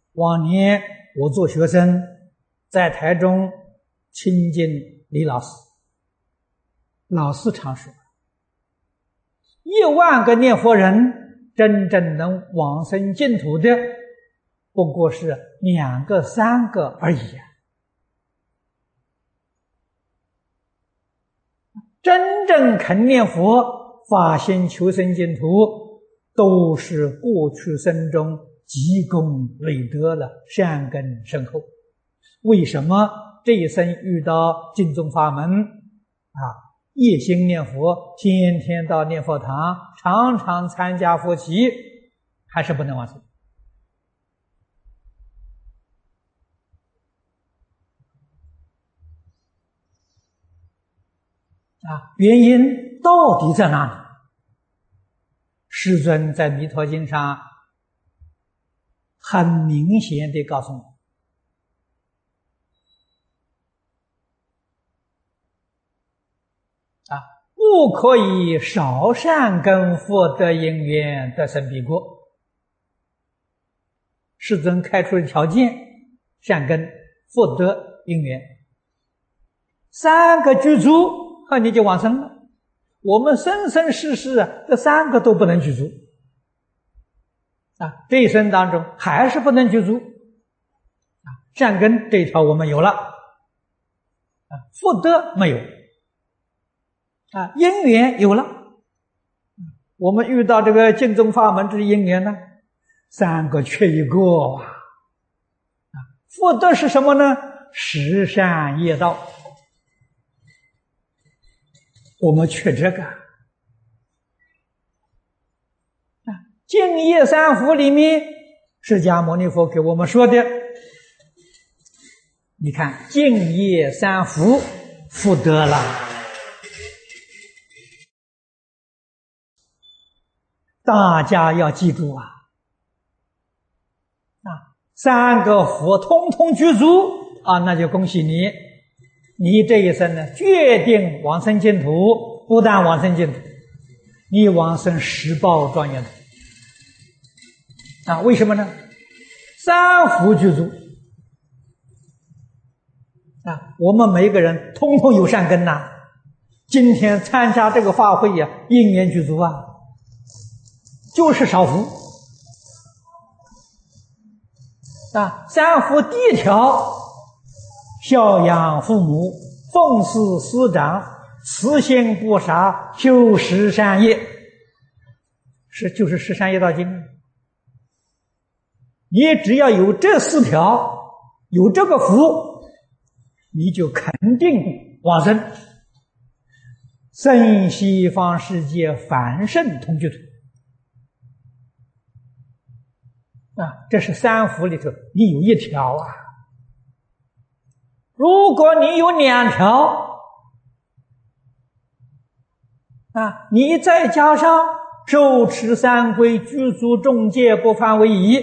往年我做学生，在台中亲近李老师，老师常说，1万个念佛人，真正能往生净土的，不过是2个、3个而已啊。真正肯念佛、发心求生净土，都是过去生中积功累德了，善根深厚。为什么这一生遇到净宗法门一心念佛，天天到念佛堂，常常参加佛期，还是不能往生原因到底在哪里？世尊在弥陀经上很明显地告诉我，不可以少善根福德因缘得生彼国。世尊开出的条件，善根、福德、因缘3个具足，你就往生了。我们生生世世这3个都不能具足这一生当中还是不能具足善根这一条我们有了福德没有因缘有了。我们遇到这个净宗法门之因缘呢，3个缺一个福德是什么呢？十善业道，我们缺这个净业三福里面，释迦牟尼佛给我们说的，你看净业三福福德了，大家要记住3个福通通具足那就恭喜你，你这一生呢决定往生净土，不但往生净土，你往生十报庄严土为什么呢？3福具足我们每一个人通通有善根今天参加这个法会因缘具足就是少福3福第一条，孝养父母，奉事师长，慈心不杀，修十善业，就是十善业道经。你只要有这4条，有这个福，你就肯定往生生西方世界凡圣同居土这是3福里头你有1条如果你有2条你再加上受持3规，具足众戒，不犯违仪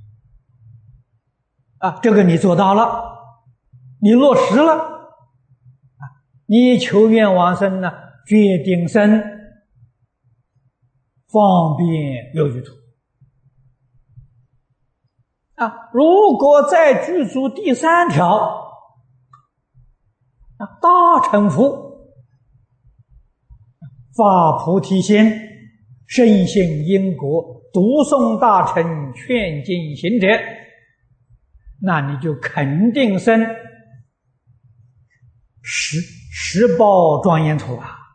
这个你做到了，你落实了你求愿往生呢，决定生方便有余土如果再具足第3条大乘福，发菩提心，深信因果，读诵大乘劝进行者，那你就肯定生十报庄严土